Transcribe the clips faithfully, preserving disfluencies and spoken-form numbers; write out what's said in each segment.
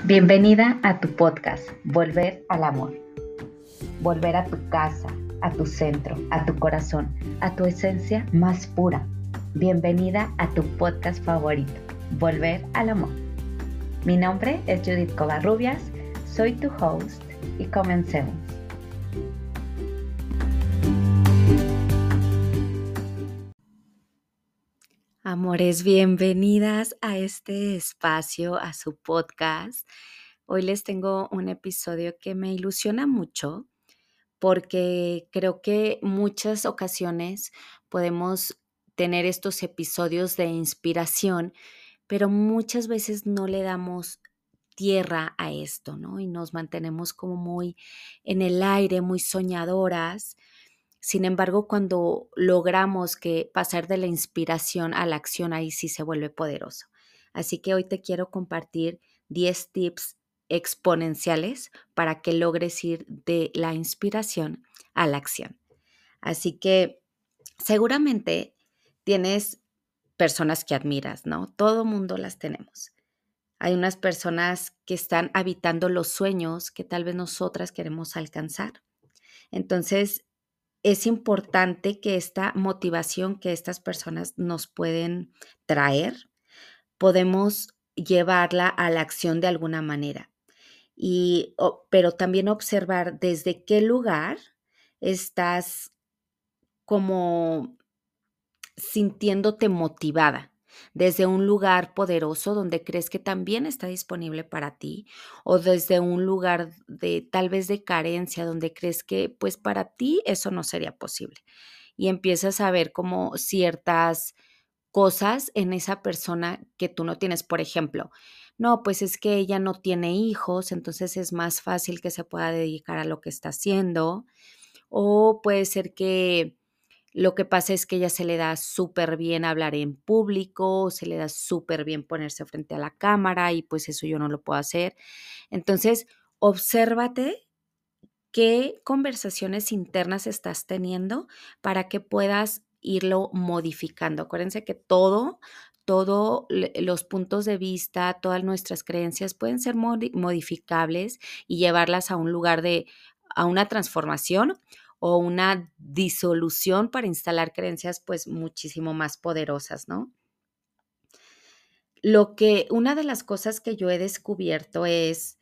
Bienvenida a tu podcast, Volver al Amor. Volver a tu casa, a tu centro, a tu corazón, a tu esencia más pura. Bienvenida a tu podcast favorito, Volver al Amor. Mi nombre es Judith Covarrubias, soy tu host y comencemos. Amores, bienvenidas a este espacio, a su podcast. Hoy les tengo un episodio que me ilusiona mucho porque creo que muchas ocasiones podemos tener estos episodios de inspiración, pero muchas veces no le damos tierra a esto, ¿no? Y nos mantenemos como muy en el aire, muy soñadoras. Sin embargo, cuando logramos que pasar de la inspiración a la acción, ahí sí se vuelve poderoso. Así que hoy te quiero compartir diez tips exponenciales para que logres ir de la inspiración a la acción. Así que seguramente tienes personas que admiras, ¿no? Todo mundo las tenemos. Hay unas personas que están habitando los sueños que tal vez nosotras queremos alcanzar. Entonces, es importante que esta motivación que estas personas nos pueden traer, podemos llevarla a la acción de alguna manera. Y, o- pero también observar desde qué lugar estás como sintiéndote motivada, desde un lugar poderoso donde crees que también está disponible para ti, o desde un lugar de tal vez de carencia donde crees que pues para ti eso no sería posible. Y empiezas a ver como ciertas cosas en esa persona que tú no tienes. Por ejemplo, no, pues es que ella no tiene hijos, entonces es más fácil que se pueda dedicar a lo que está haciendo. O puede ser que lo que pasa es que ella se le da súper bien hablar en público, se le da súper bien ponerse frente a la cámara y pues eso yo no lo puedo hacer. Entonces, obsérvate qué conversaciones internas estás teniendo para que puedas irlo modificando. Acuérdense que todo, todo le- los puntos de vista, todas nuestras creencias pueden ser modi- modificables y llevarlas a un lugar de, a una transformación o una disolución para instalar creencias pues muchísimo más poderosas, ¿no? Lo que, una de las cosas que yo he descubierto es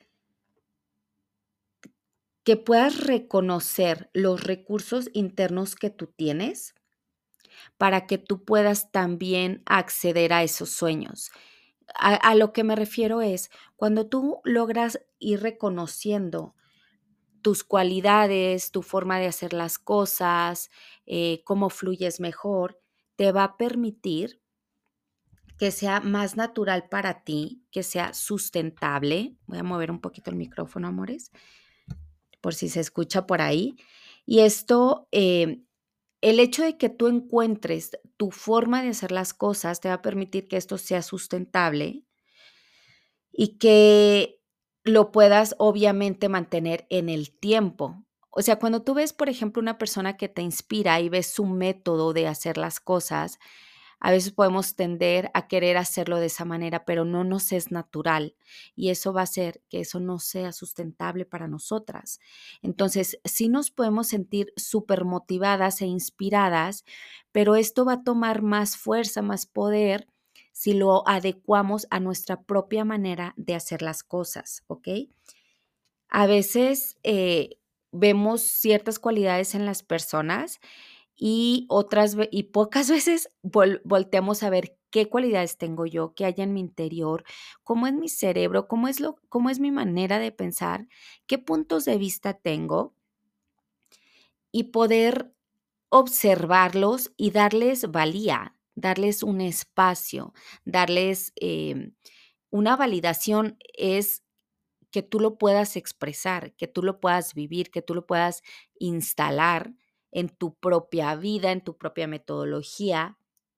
que puedas reconocer los recursos internos que tú tienes para que tú puedas también acceder a esos sueños. A, a lo que me refiero es, cuando tú logras ir reconociendo tus cualidades, tu forma de hacer las cosas, eh, cómo fluyes mejor, te va a permitir que sea más natural para ti, que sea sustentable. Voy a mover un poquito el micrófono, amores, por si se escucha por ahí. Y esto, eh, el hecho de que tú encuentres tu forma de hacer las cosas te va a permitir que esto sea sustentable y que lo puedas obviamente mantener en el tiempo. O sea, cuando tú ves, por ejemplo, una persona que te inspira y ves su método de hacer las cosas, a veces podemos tender a querer hacerlo de esa manera, pero no nos es natural y eso va a hacer que eso no sea sustentable para nosotras. Entonces, sí nos podemos sentir súper motivadas e inspiradas, pero esto va a tomar más fuerza, más poder si lo adecuamos a nuestra propia manera de hacer las cosas, ¿ok? A veces eh, vemos ciertas cualidades en las personas y otras ve y pocas veces vol volteamos a ver qué cualidades tengo yo, qué hay en mi interior, cómo es mi cerebro, cómo es lo cómo es mi manera de pensar, qué puntos de vista tengo, y poder observarlos y darles valía, darles un espacio, darles, em, una validación es que tú lo puedas expresar, que tú lo puedas vivir, que tú lo puedas instalar en tu propia vida, en tu propia metodología,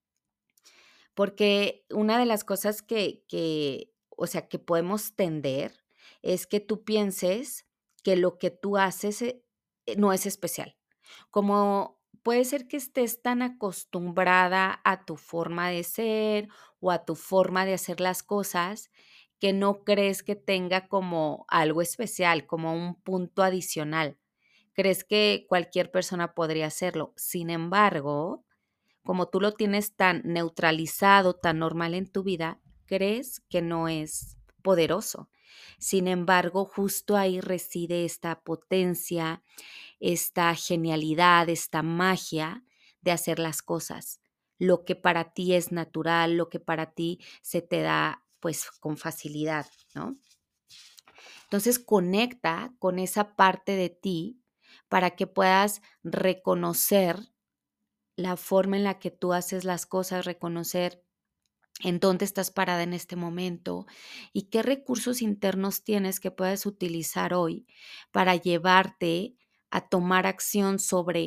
porque una de las cosas que que, o sea, que podemos tender es que tú pienses que lo que tú haces, eh, eh, no es especial. Como puede ser que estés tan acostumbrada a tu forma de ser o a tu forma de hacer las cosas, que no crees que tenga como algo especial, como un punto adicional. Crees que cualquier persona podría hacerlo. Sin embargo, como tú lo tienes tan neutralizado, tan normal en tu vida, crees que no es poderoso. Sin embargo, justo ahí reside esta potencia, esta genialidad, esta magia de hacer las cosas. Lo que para ti es natural, lo que para ti se te da pues con facilidad, ¿no? Entonces conecta con esa parte de ti para que puedas reconocer la forma en la que tú haces las cosas, reconocer en dónde estás parada en este momento y qué recursos internos tienes que puedes utilizar hoy para llevarte a tomar acción sobre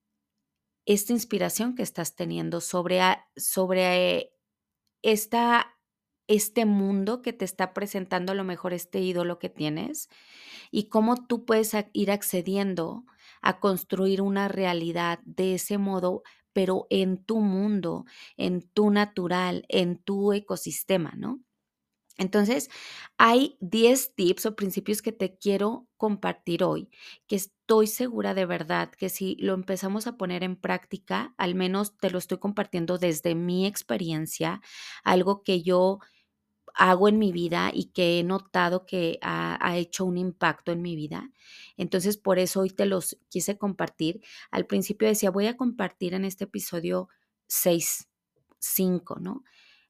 esta inspiración que estás teniendo, sobre, a- sobre eh, esta, este mundo que te está presentando a lo mejor este ídolo que tienes y cómo tú puedes a- ir accediendo a construir una realidad de ese modo, pero en tu mundo, en tu natural, en tu ecosistema, ¿no? Entonces, hay diez tips o principios que te quiero compartir hoy, que estoy segura de verdad que si lo empezamos a poner en práctica, al menos te lo estoy compartiendo desde mi experiencia, algo que yo hago en mi vida y que he notado que ha, ha hecho un impacto en mi vida. Entonces, por eso hoy te los quise compartir. Al principio decía, voy a compartir en este episodio seis, cinco, ¿no?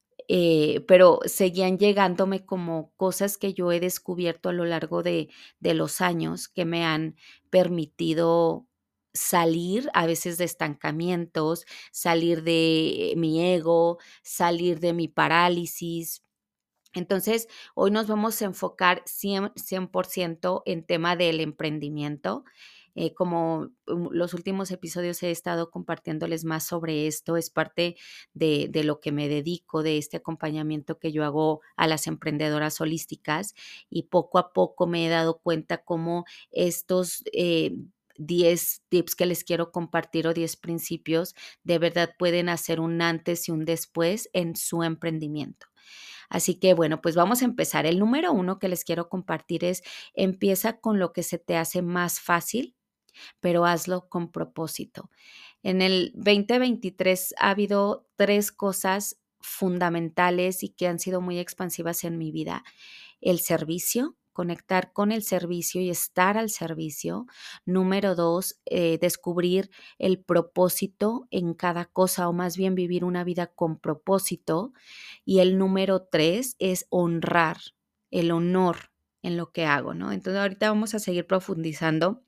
Eh, pero seguían llegándome como cosas que yo he descubierto a lo largo de, de los años que me han permitido salir a veces de estancamientos, salir de mi ego, salir de mi parálisis. Entonces, hoy nos vamos a enfocar cien, cien por ciento en tema del emprendimiento. Eh, como um, los últimos episodios he estado compartiéndoles más sobre esto, es parte de, de lo que me dedico, de este acompañamiento que yo hago a las emprendedoras holísticas y poco a poco me he dado cuenta cómo estos eh, diez tips que les quiero compartir o diez principios de verdad pueden hacer un antes y un después en su emprendimiento. Así que bueno, pues vamos a empezar. El número uno que les quiero compartir es, empieza con lo que se te hace más fácil, pero hazlo con propósito. En el veinte veintitrés ha habido tres cosas fundamentales y que han sido muy expansivas en mi vida. El servicio, conectar con el servicio y estar al servicio. Número dos, eh, descubrir el propósito en cada cosa o más bien vivir una vida con propósito. Y el número tres es honrar, el honor en lo que hago, ¿no? Entonces ahorita vamos a seguir profundizando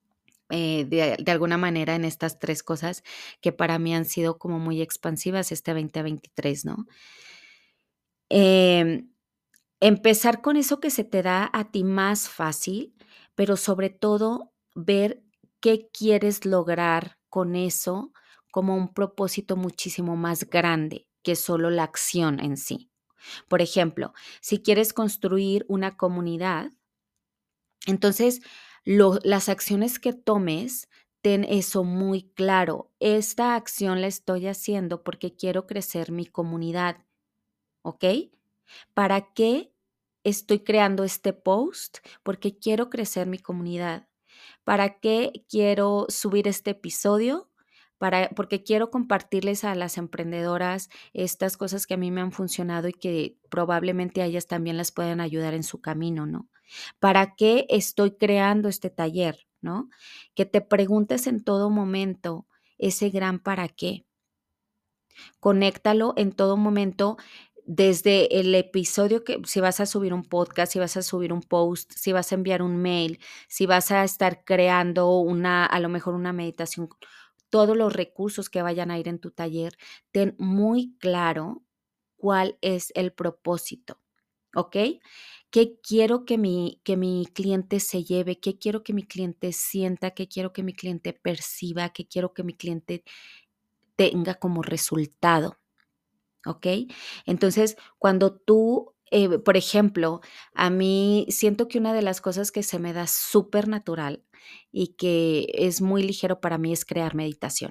eh, de, de alguna manera en estas tres cosas que para mí han sido como muy expansivas este veinte veintitrés, ¿no? Em, Empezar con eso que se te da a ti más fácil, pero sobre todo ver qué quieres lograr con eso como un propósito muchísimo más grande que solo la acción en sí. Por ejemplo, si quieres construir una comunidad, entonces lo- las acciones que tomes, ten eso muy claro. Esta acción la estoy haciendo porque quiero crecer mi comunidad, ¿ok? ¿Para qué estoy creando este post? Porque quiero crecer mi comunidad. ¿Para qué quiero subir este episodio? Para, porque quiero compartirles a las emprendedoras estas cosas que a mí me han funcionado y que probablemente a ellas también las puedan ayudar en su camino, ¿no? ¿Para qué estoy creando este taller? ¿No? Que te preguntes en todo momento ese gran para qué. Conéctalo en todo momento desde el episodio que si vas a subir un podcast, si vas a subir un post, si vas a enviar un mail, si vas a estar creando una, a lo mejor una meditación, todos los recursos que vayan a ir en tu taller, ten muy claro cuál es el propósito, ¿ok? ¿Qué quiero que mi, que mi cliente se lleve? ¿Qué quiero que mi cliente sienta? ¿Qué quiero que mi cliente perciba? ¿Qué quiero que mi cliente tenga como resultado? ¿Ok? Entonces, cuando tú, eh, por ejemplo, a mí siento que una de las cosas que se me da súper natural y que es muy ligero para mí es crear meditaciones.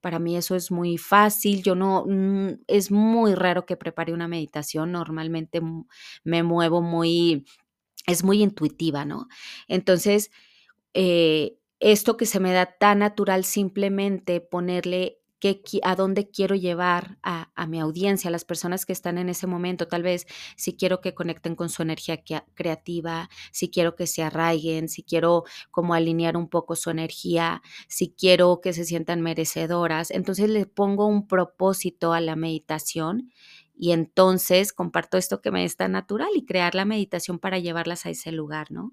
Para mí eso es muy fácil. Yo no, mm, es muy raro que prepare una meditación. Normalmente mm, me muevo muy, es muy intuitiva, ¿no? Entonces, eh, esto que se me da tan natural, simplemente ponerle qué qui a dónde quiero llevar a a mi audiencia, a las personas que están en ese momento, tal vez si quiero que conecten con su energía quia creativa, si quiero que se arraiguen, si quiero como alinear un poco su energía, si quiero que se sientan merecedoras. Entonces, le pongo un propósito a la meditación y entonces comparto esto que me es tan natural y crear la meditación para llevarlas a ese lugar, ¿no?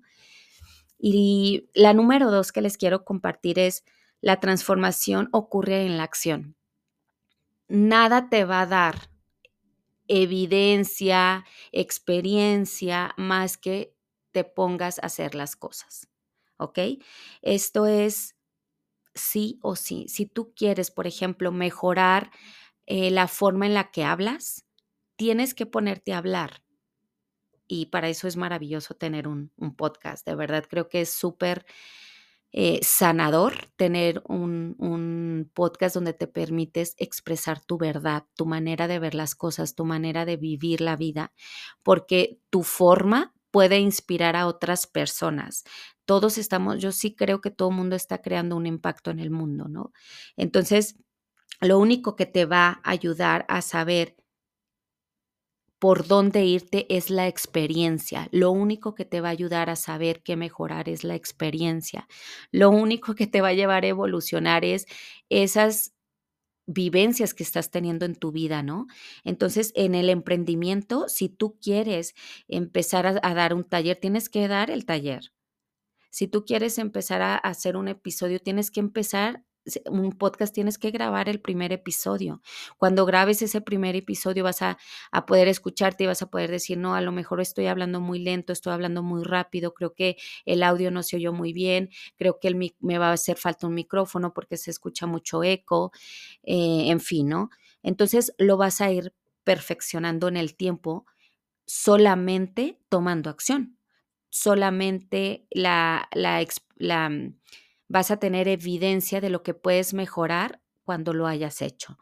Y la número dos que les quiero compartir es: la transformación ocurre en la acción. Nada te va a dar evidencia, experiencia, más que te pongas a hacer las cosas, ¿ok? Esto es sí o sí. Si tú quieres, por ejemplo, mejorar, eh, la forma en la que hablas, tienes que ponerte a hablar. Y para eso es maravilloso tener un un podcast. De verdad, creo que es súper, eh, sanador tener un un podcast donde te permites expresar tu verdad, tu manera de ver las cosas, tu manera de vivir la vida, porque tu forma puede inspirar a otras personas. Todos estamos Yo sí creo que todo mundo está creando un impacto en el mundo, ¿no? Entonces, lo único que te va a ayudar a saber por dónde irte es la experiencia. Lo único que te va a ayudar a saber qué mejorar es la experiencia. Lo único que te va a llevar a evolucionar es esas vivencias que estás teniendo en tu vida, ¿no? Entonces, en el emprendimiento, si tú quieres empezar a, a dar un taller, tienes que dar el taller. Si tú quieres empezar a hacer un episodio, tienes que empezar se un podcast, tienes que grabar el primer episodio. Cuando grabes ese primer episodio vas a a poder escucharte y vas a poder decir: "No, a lo mejor estoy hablando muy lento, estoy hablando muy rápido, creo que el audio no se oyó muy bien, creo que el mic me va a hacer falta un micrófono porque se escucha mucho eco", eh, en fin, ¿no? Entonces, lo vas a ir perfeccionando en el tiempo solamente tomando acción. Solamente la la ex la, mm, vas a tener evidencia de lo que puedes mejorar cuando lo hayas hecho.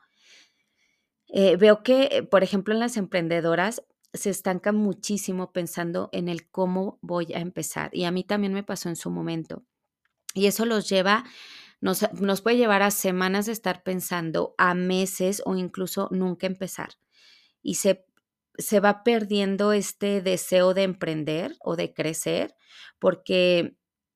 Eh, veo que, eh, por ejemplo, en las emprendedoras se estancan muchísimo pensando en el cómo voy a empezar, y a mí también me pasó en su momento. Y eso los lleva nos nos puede llevar a semanas de estar pensando, a meses o incluso nunca empezar. Y se se va perdiendo este deseo de emprender o de crecer, porque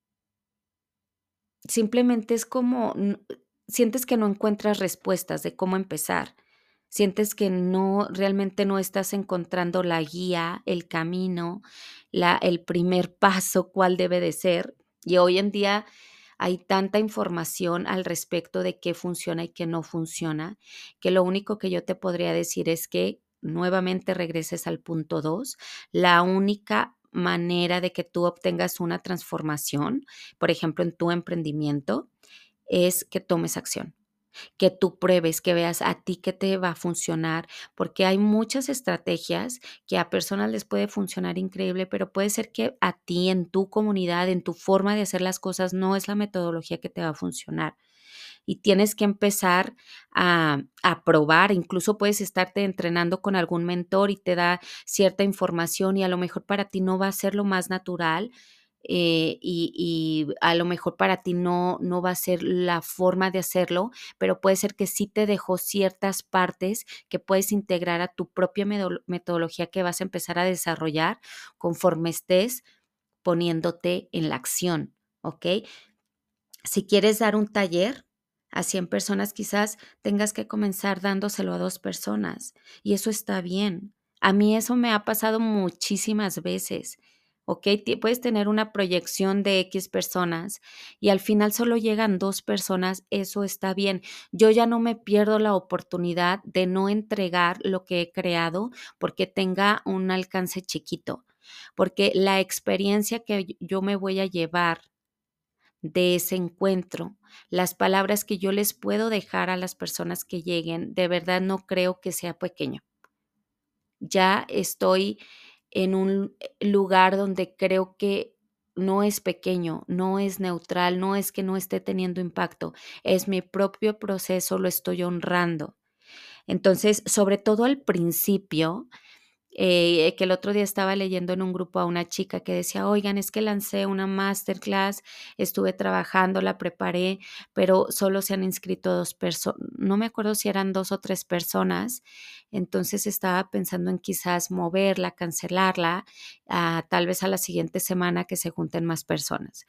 simplemente es como, n sientes que no encuentras respuestas de cómo empezar. Sientes que no, realmente no estás encontrando la guía, el camino, la el primer paso, cuál debe de ser. Y hoy en día hay tanta información al respecto de qué funciona y qué no funciona, que lo único que yo te podría decir es que nuevamente regreses al punto dos. La única manera de que tú obtengas una transformación, por ejemplo, en tu emprendimiento, es que tomes acción, que tú pruebes, que veas a ti qué te va a funcionar, porque hay muchas estrategias que a personas les puede funcionar increíble, pero puede ser que a ti, en tu comunidad, en tu forma de hacer las cosas, no es la metodología que te va a funcionar. Y tienes que empezar a a probar, incluso puedes estarte entrenando con algún mentor y te da cierta información, y a lo mejor para ti no va a ser lo más natural, eh, y y a lo mejor para ti no no va a ser la forma de hacerlo, pero puede ser que sí te dejó ciertas partes que puedes integrar a tu propia medol metodología que vas a empezar a desarrollar conforme estés poniéndote en la acción, ¿ok? Si quieres dar un taller a cien personas, quizás tengas que comenzar dándoselo a dos personas, y eso está bien. A mí eso me ha pasado muchísimas veces, ¿okey? Tie Puedes tener una proyección de equis personas y al final solo llegan dos personas, eso está bien. Yo ya no me pierdo la oportunidad de no entregar lo que he creado porque tenga un alcance chiquito, porque la experiencia que yo me voy a llevar de ese encuentro. Las palabras que yo les puedo dejar a las personas que lleguen, de verdad no creo que sea pequeño. Ya estoy en un lugar donde creo que no es pequeño, no es neutral, no es que no esté teniendo impacto, es mi propio proceso, lo estoy honrando. Entonces, sobre todo al principio, eh, que el otro día estaba leyendo en un grupo a una chica que decía: "Oigan, es que lancé una masterclass, estuve trabajando, la preparé, pero solo se han inscrito dos personas, no me acuerdo si eran dos o tres personas". Entonces, estaba pensando en quizás moverla, cancelarla, ah, tal vez a la siguiente semana que se junten más personas.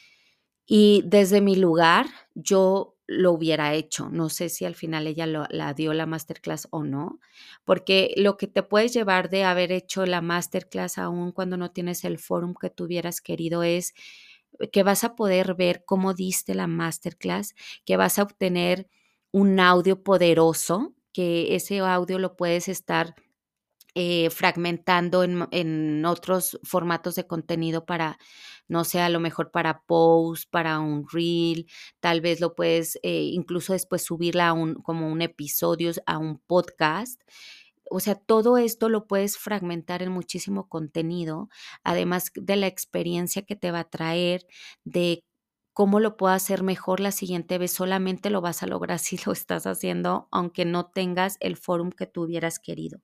Y desde mi lugar, yo lo hubiera hecho. No sé si al final ella lo la dio la masterclass o no, porque lo que te puedes llevar de haber hecho la masterclass, aún cuando no tienes el fórum que tú hubieras querido, es que vas a poder ver cómo diste la masterclass, que vas a obtener un audio poderoso, que ese audio lo puedes estar eh, fragmentando en, en otros formatos de contenido para, no sé, a lo mejor para post, para un reel, tal vez lo puedes eh, incluso después subirla a un, como un episodio, a un podcast. O sea, todo esto lo puedes fragmentar en muchísimo contenido, además de la experiencia que te va a traer, de cómo lo puedo hacer mejor la siguiente vez. Solamente lo vas a lograr si lo estás haciendo, aunque no tengas el fórum que tú hubieras querido.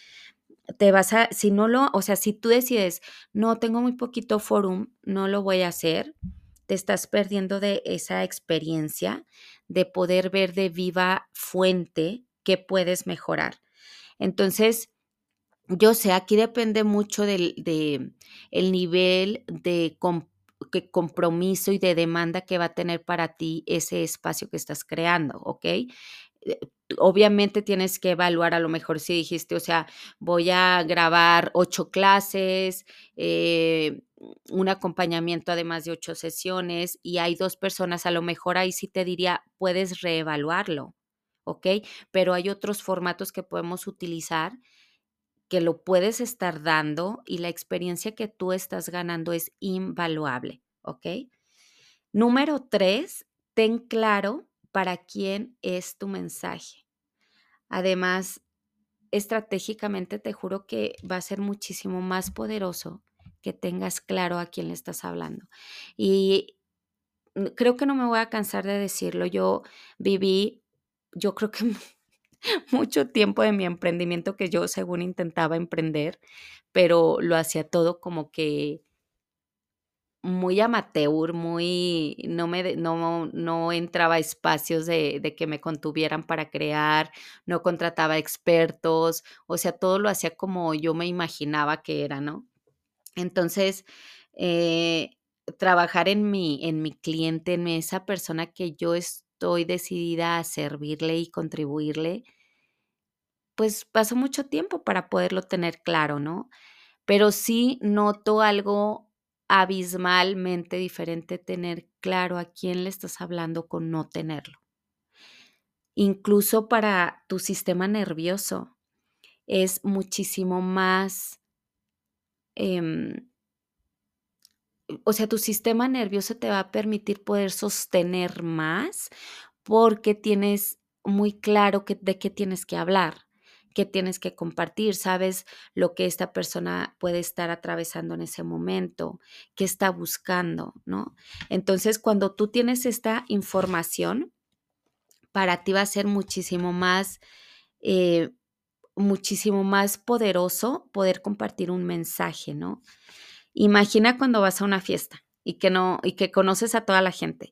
Te vas a si no lo o sea, si tú decides: "No, tengo muy poquito fórum, no lo voy a hacer", te estás perdiendo de esa experiencia, de poder ver de viva fuente qué puedes mejorar. Entonces, yo sé, aquí depende mucho del de el nivel de com que compromiso y de demanda que va a tener para ti ese espacio que estás creando, ¿ok? Eh, Obviamente tienes que evaluar, a lo mejor si dijiste, o sea, voy a grabar ocho clases, eh, un acompañamiento además de ocho sesiones y hay dos personas, a lo mejor ahí sí te diría, puedes reevaluarlo, ¿ok? Pero hay otros formatos que podemos utilizar que lo puedes estar dando y la experiencia que tú estás ganando es invaluable, ¿ok? Número tres, ten claro para quién es tu mensaje. Además, estratégicamente te juro que va a ser muchísimo más poderoso que tengas claro a quién le estás hablando. Y mm, creo que no me voy a cansar de decirlo. Yo viví, yo creo que mucho tiempo de mi emprendimiento que yo según intentaba emprender, pero lo hacía todo como que muy amateur, muy no me de no no entraba a espacios de de que me contuvieran para crear, no contrataba expertos, o sea, todo lo hacía como yo me imaginaba que era, ¿no? Entonces, eh, trabajar en mi en mi cliente, en esa persona que yo estoy decidida a servirle y contribuirle, pues, pasó mucho tiempo para poderlo tener claro, ¿no? Pero sí noto algo abismalmente diferente tener claro a quién le estás hablando con no tenerlo. Incluso para tu sistema nervioso es muchísimo más, em, o sea, tu sistema nervioso te va a permitir poder sostener más porque tienes muy claro que de qué tienes que hablar, qué tienes que compartir, sabes lo que esta persona puede estar atravesando en ese momento, qué está buscando, ¿no? Entonces, cuando tú tienes esta información, para ti va a ser muchísimo más, eh, muchísimo más poderoso poder compartir un mensaje, ¿no? Imagina cuando vas a una fiesta y que no y que conoces a toda la gente.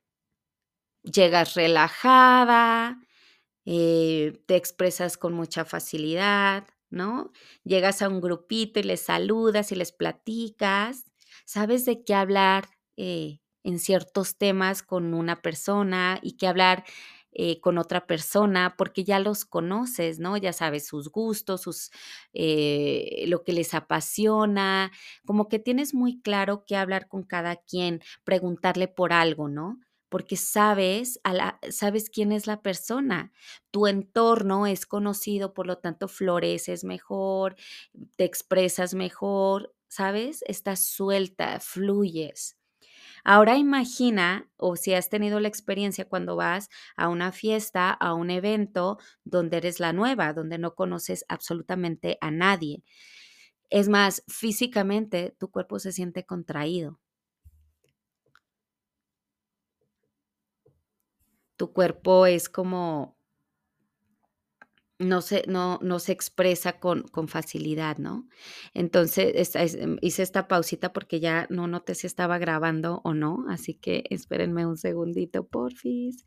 Llegas relajada, eh, te expresas con mucha facilidad, ¿no? Llegas a un grupito y les saludas y les platicas, sabes de qué hablar, eh, en ciertos temas con una persona y qué hablar, eh, con otra persona, porque ya los conoces, ¿no? Ya sabes sus gustos, sus, eh, lo que les apasiona, como que tienes muy claro qué hablar con cada quien, preguntarle por algo, ¿no? Porque sabes a la sabes quién es la persona. Tu entorno es conocido, por lo tanto, floreces mejor, te expresas mejor, ¿sabes? Estás suelta, fluyes. Ahora imagina, o si has tenido la experiencia cuando vas a una fiesta, a un evento donde eres la nueva, donde no conoces absolutamente a nadie. Es más, físicamente tu cuerpo se siente contraído. tu cuerpo es como no se no no se expresa con con facilidad, ¿no? Entonces, esta es em, hice esta pausita porque ya no noté si estaba grabando o no, así que espérenme un segundito, porfis.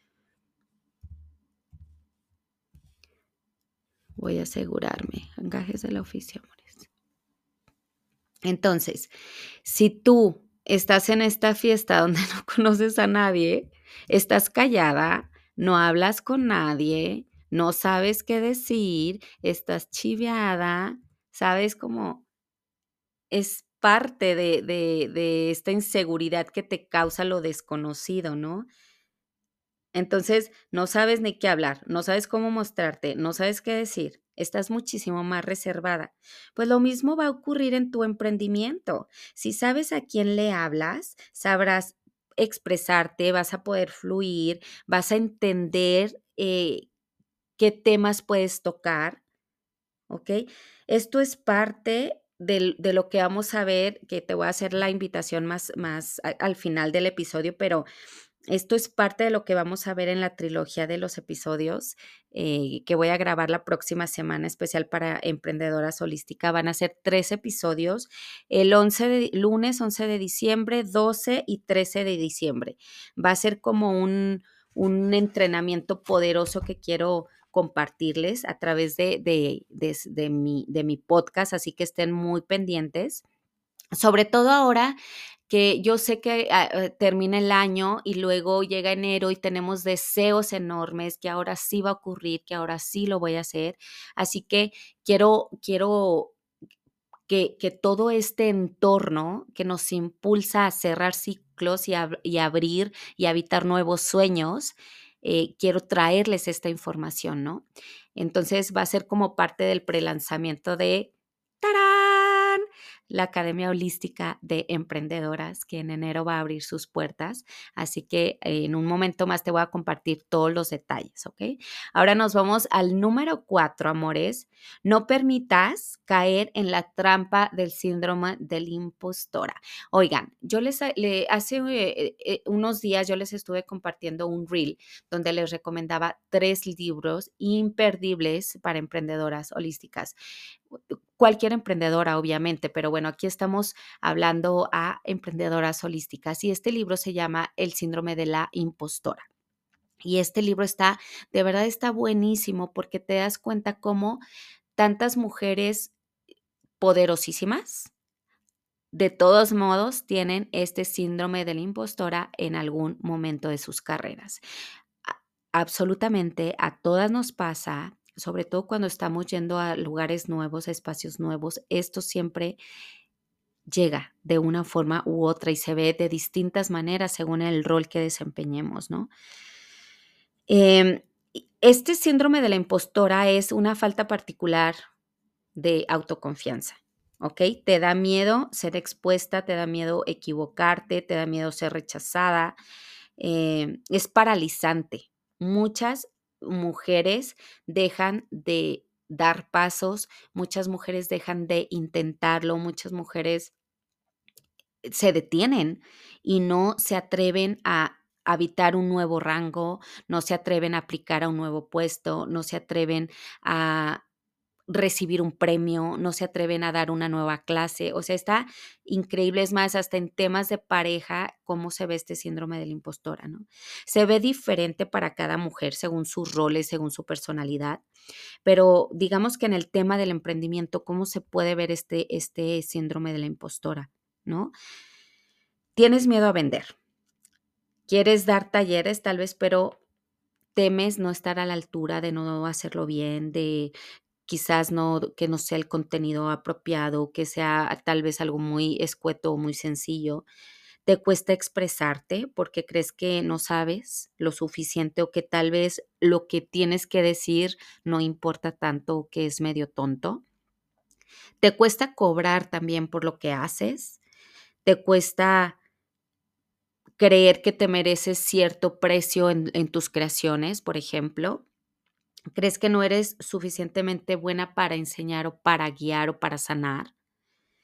Voy a asegurarme. Gajes del oficio, amores. Entonces, si tú estás en esta fiesta donde no conoces a nadie, estás callada, no hablas con nadie, no sabes qué decir, estás chiviada, ¿sabes? Como es parte de de de esta inseguridad que te causa lo desconocido, ¿no? Entonces, no sabes ni qué hablar, no sabes cómo mostrarte, no sabes qué decir, estás muchísimo más reservada. Pues lo mismo va a ocurrir en tu emprendimiento. Si sabes a quién le hablas, sabrás expresarte, vas a poder fluir, vas a entender eh, qué temas puedes tocar, ¿ok? Esto es parte del- de lo que vamos a ver, que te voy a hacer la invitación más, más a- al final del episodio, pero esto es parte de lo que vamos a ver en la trilogía de los episodios eh, que voy a grabar la próxima semana, especial para emprendedoras holísticas. Van a ser tres episodios, el once de, lunes once de diciembre, doce y trece de diciembre. Va a ser como un, un entrenamiento poderoso que quiero compartirles a través de, de, de, de mi, de mi podcast, así que estén muy pendientes. Sobre todo ahora que yo sé que ah, eh, termina el año y luego llega enero y tenemos deseos enormes, que ahora sí va a ocurrir, que ahora sí lo voy a hacer. Así que quiero, quiero que, que todo este entorno que nos impulsa a cerrar ciclos y, ab- y abrir y habitar nuevos sueños, eh, quiero traerles esta información, ¿no? Entonces va a ser como parte del prelanzamiento de ¡tarán! La Academia Holística de Emprendedoras, que en enero va a abrir sus puertas. Así que eh, en un momento más te voy a compartir todos los detalles, ¿ok? Ahora nos vamos al número cuatro, amores. No permitas caer en la trampa del síndrome del impostora. Oigan, yo les le, hace eh, eh, unos días yo les estuve compartiendo un reel donde les recomendaba tres libros imperdibles para emprendedoras holísticas. Cualquier emprendedora, obviamente, pero bueno, aquí estamos hablando a emprendedoras holísticas y este libro se llama El síndrome de la impostora. Y este libro está, de verdad está buenísimo porque te das cuenta cómo tantas mujeres poderosísimas, de todos modos, tienen este síndrome de la impostora en algún momento de sus carreras. A- Absolutamente a todas nos pasa, sobre todo cuando estamos yendo a lugares nuevos, a espacios nuevos, esto siempre llega de una forma u otra y se ve de distintas maneras según el rol que desempeñemos, ¿no? Em, y este síndrome de la impostora es una falta particular de autoconfianza, ¿ok? Te da miedo ser expuesta, te da miedo equivocarte, te da miedo ser rechazada, eh, es paralizante. Muchas mujeres dejan de dar pasos, muchas mujeres dejan de intentarlo, muchas mujeres se detienen y no se atreven a habitar un nuevo rango, no se atreven a aplicar a un nuevo puesto, no se atreven a recibir un premio, no se atreven a dar una nueva clase, o sea, está increíble, es más, hasta en temas de pareja, cómo se ve este síndrome de la impostora, ¿no? Se ve diferente para cada mujer según sus roles, según su personalidad, pero digamos que en el tema del emprendimiento, ¿cómo se puede ver este, este síndrome de la impostora, ¿no? Tienes miedo a vender, quieres dar talleres tal vez, pero temes no estar a la altura, de no hacerlo bien, de quizás no, que no sea el contenido apropiado, que sea tal vez algo muy escueto o muy sencillo. Te cuesta expresarte porque crees que no sabes lo suficiente o que tal vez lo que tienes que decir no importa tanto o que es medio tonto. Te cuesta cobrar también por lo que haces. Te cuesta creer que te mereces cierto precio en, en tus creaciones, por ejemplo. Crees que no eres suficientemente buena para enseñar o para guiar o para sanar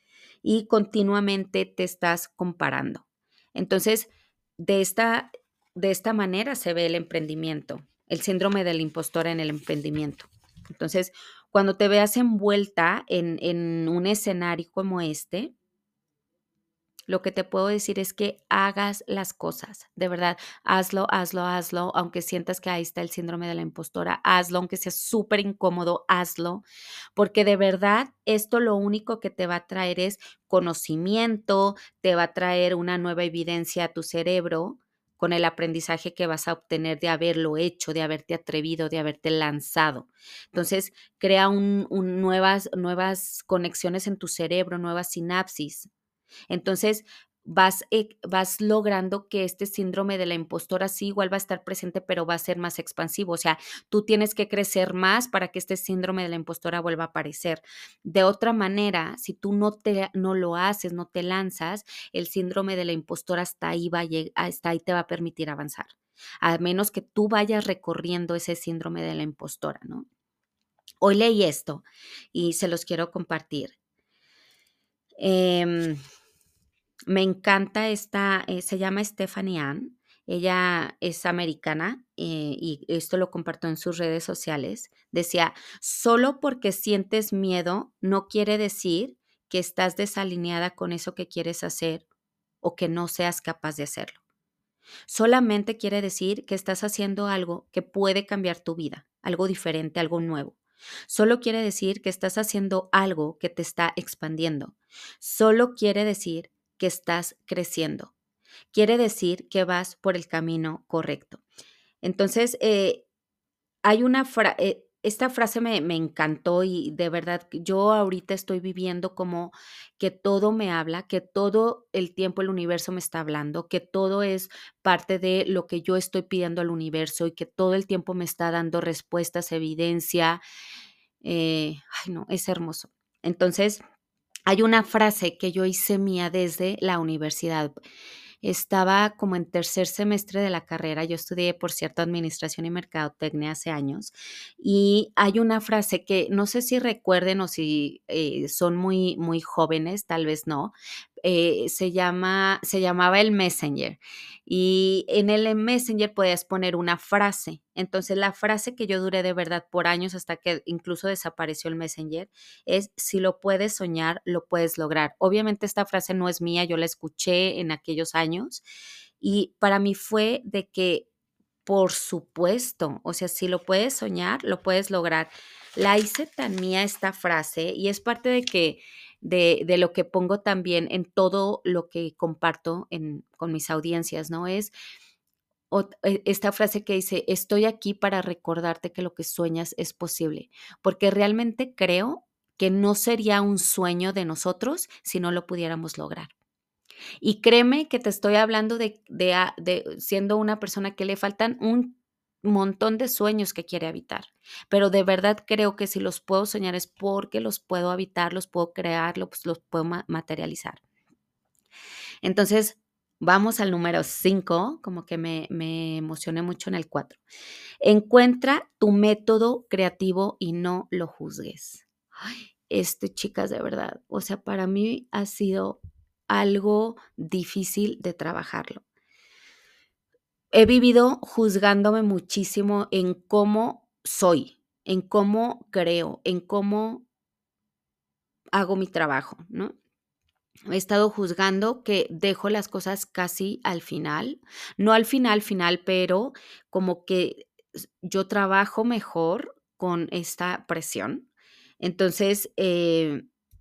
y continuamente te estás comparando. Entonces, de esta de esta manera se ve el emprendimiento, el síndrome del impostor en el emprendimiento. Entonces, cuando te veas envuelta en, en un escenario como este, lo que te puedo decir es que hagas las cosas, de verdad, hazlo, hazlo, hazlo, aunque sientas que ahí está el síndrome de la impostora, hazlo, aunque sea súper incómodo, hazlo, porque de verdad esto lo único que te va a traer es conocimiento, te va a traer una nueva evidencia a tu cerebro con el aprendizaje que vas a obtener de haberlo hecho, de haberte atrevido, de haberte lanzado. Entonces, crea un, un nuevas, nuevas conexiones en tu cerebro, nuevas sinapsis. Entonces, vas, eh, vas logrando que este síndrome de la impostora sí igual va a estar presente, pero va a ser más expansivo. O sea, tú tienes que crecer más para que este síndrome de la impostora vuelva a aparecer. De otra manera, si tú no, te, no lo haces, no te lanzas, el síndrome de la impostora hasta ahí, va a lleg- hasta ahí te va a permitir avanzar. A menos que tú vayas recorriendo ese síndrome de la impostora, ¿no? Hoy leí esto y se los quiero compartir. Em, Me encanta esta, eh, se llama Stephanie Ann. Ella es americana eh, y esto lo compartió en sus redes sociales. Decía, solo porque sientes miedo no quiere decir que estás desalineada con eso que quieres hacer o que no seas capaz de hacerlo. Solamente quiere decir que estás haciendo algo que puede cambiar tu vida, algo diferente, algo nuevo. Solo quiere decir que estás haciendo algo que te está expandiendo. Solo quiere decir que estás creciendo. Quiere decir que vas por el camino correcto. Entonces, eh, hay una fra eh, esta frase me me encantó y de verdad que yo ahorita estoy viviendo como que todo me habla, que todo el tiempo el universo me está hablando, que todo es parte de lo que yo estoy pidiendo al universo y que todo el tiempo me está dando respuestas, evidencia, eh, ay no, es hermoso. Entonces, hay una frase que yo hice mía desde la universidad. Estaba como en tercer semestre de la carrera. Yo estudié, por cierto, administración y mercadotecnia hace años. Y hay una frase que no sé si recuerden o si eh, son muy, muy jóvenes, tal vez no. Eh, se llama, se llamaba el Messenger. Y en el Messenger podías poner una frase. Entonces, la frase que yo duré de verdad por años hasta que incluso desapareció el Messenger es: si lo puedes soñar, lo puedes lograr. Obviamente esta frase no es mía, yo la escuché en aquellos años y para mí fue de que, por supuesto, o sea, si lo puedes soñar, lo puedes lograr. La hice tan mía esta frase y es parte de que de, de lo que pongo también en todo lo que comparto en, con mis audiencias, ¿no? Es ot- e- esta frase que dice, estoy aquí para recordarte que lo que sueñas es posible, porque realmente creo que no sería un sueño de nosotros si no lo pudiéramos lograr. Y créeme que te estoy hablando de, de, a- de siendo una persona que le faltan un montón de sueños que quiere habitar, pero de verdad creo que si los puedo soñar es porque los puedo habitar, los puedo crear, los, los puedo ma- materializar. Entonces, vamos al número cinco, como que me, me emocioné mucho en el cuatro. Encuentra tu método creativo y no lo juzgues. Ay, este, chicas, de verdad, o sea, para mí ha sido algo difícil de trabajarlo. He vivido juzgándome muchísimo en cómo soy, en cómo creo, en cómo hago mi trabajo, ¿no? He estado juzgando que dejo las cosas casi al final, no al final, final, pero como que s yo trabajo mejor con esta presión. Entonces, eh,